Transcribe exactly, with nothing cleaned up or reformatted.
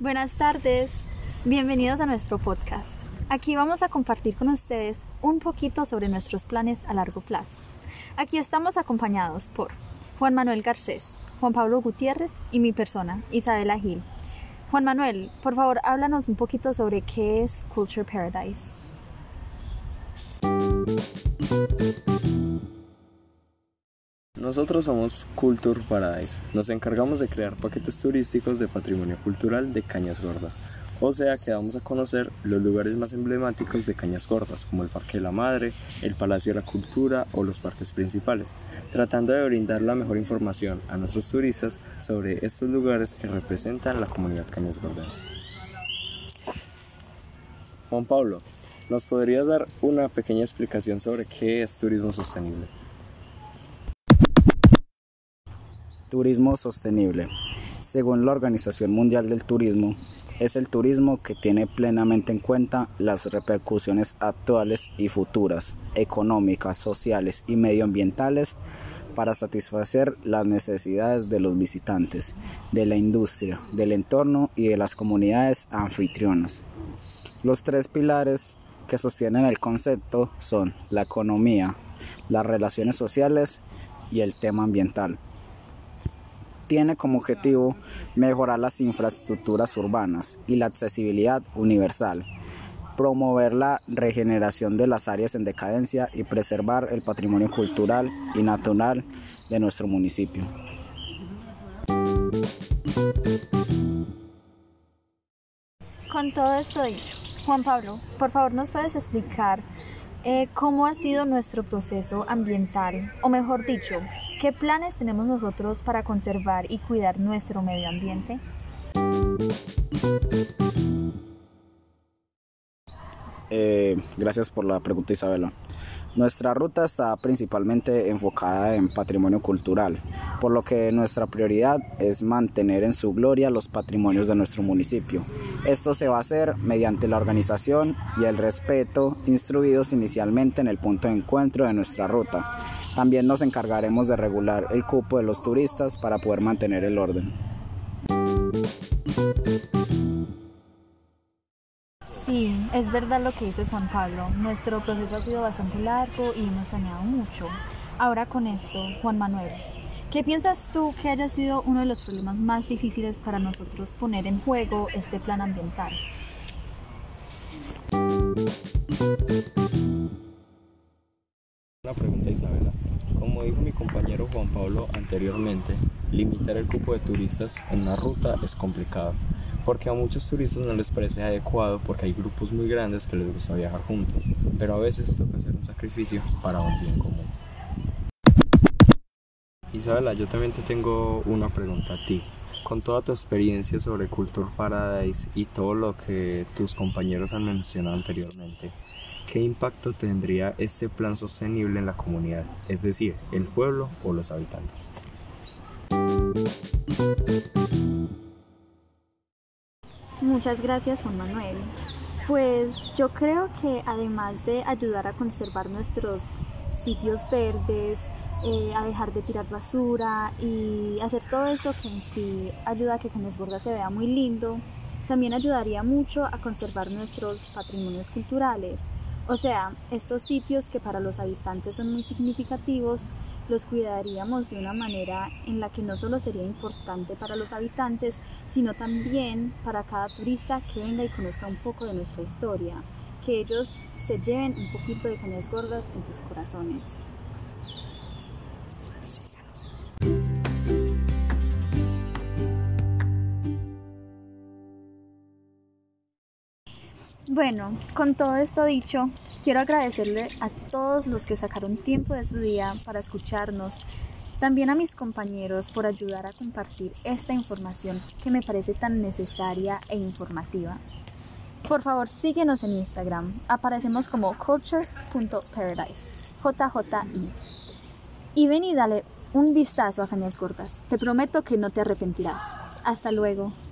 Buenas tardes, bienvenidos a nuestro podcast. Aquí vamos a compartir con ustedes un poquito sobre nuestros planes a largo plazo. Aquí estamos acompañados por Juan Manuel Garcés, Juan Pablo Gutiérrez y mi persona, Isabela Gil. Juan Manuel, por favor, háblanos un poquito sobre qué es Culture Paradise. Nosotros somos Culture Paradise. Nos encargamos de crear paquetes turísticos de patrimonio cultural de Cañas Gordas. O sea que vamos a conocer los lugares más emblemáticos de Cañas Gordas, como el Parque de la Madre, el Palacio de la Cultura o los parques principales, tratando de brindar la mejor información a nuestros turistas sobre estos lugares que representan la comunidad cañasgordense. Juan Pablo, ¿nos podrías dar una pequeña explicación sobre qué es turismo sostenible? Turismo sostenible. Según la Organización Mundial del Turismo, es el turismo que tiene plenamente en cuenta las repercusiones actuales y futuras, económicas, sociales y medioambientales para satisfacer las necesidades de los visitantes, de la industria, del entorno y de las comunidades anfitrionas. Los tres pilares que sostienen el concepto son la economía, las relaciones sociales y el tema ambiental. Tiene como objetivo mejorar las infraestructuras urbanas y la accesibilidad universal, promover la regeneración de las áreas en decadencia y preservar el patrimonio cultural y natural de nuestro municipio. Con todo esto dicho, Juan Pablo, por favor, ¿nos puedes explicar eh, cómo ha sido nuestro proceso ambiental? O mejor dicho, ¿qué planes tenemos nosotros para conservar y cuidar nuestro medio ambiente? Eh, gracias por la pregunta, Isabela. Nuestra ruta está principalmente enfocada en patrimonio cultural, por lo que nuestra prioridad es mantener en su gloria los patrimonios de nuestro municipio. Esto se va a hacer mediante la organización y el respeto instruidos inicialmente en el punto de encuentro de nuestra ruta. También nos encargaremos de regular el cupo de los turistas para poder mantener el orden. Sí, es verdad lo que dices, Juan Pablo. Nuestro proceso ha sido bastante largo y hemos planeado mucho. Ahora con esto, Juan Manuel, ¿qué piensas tú que haya sido uno de los problemas más difíciles para nosotros poner en juego este plan ambiental? Una pregunta, Isabela. Como dijo mi compañero Juan Pablo anteriormente, limitar el cupo de turistas en una ruta es complicado, porque a muchos turistas no les parece adecuado porque hay grupos muy grandes que les gusta viajar juntos, pero a veces toca hacer un sacrificio para un bien común. Isabela, yo también te tengo una pregunta a ti. Con toda tu experiencia sobre Culture Paradise y todo lo que tus compañeros han mencionado anteriormente, ¿qué impacto tendría este plan sostenible en la comunidad, es decir, el pueblo o los habitantes? Muchas gracias, Juan Manuel. Pues yo creo que además de ayudar a conservar nuestros sitios verdes, eh, a dejar de tirar basura y hacer todo esto que en sí ayuda a que Cañas Gordas se vea muy lindo, también ayudaría mucho a conservar nuestros patrimonios culturales. O sea, estos sitios que para los habitantes son muy significativos, los cuidaríamos de una manera en la que no solo sería importante para los habitantes, sino también para cada turista que venga y conozca un poco de nuestra historia, que ellos se lleven un poquito de Cañas Gordas en sus corazones. Bueno, con todo esto dicho, quiero agradecerle a todos los que sacaron tiempo de su día para escucharnos, también a mis compañeros por ayudar a compartir esta información que me parece tan necesaria e informativa. Por favor, síguenos en Instagram, aparecemos como culture punto paradise, J J I. Y ven y dale un vistazo a Cañas Gordas, te prometo que no te arrepentirás. Hasta luego.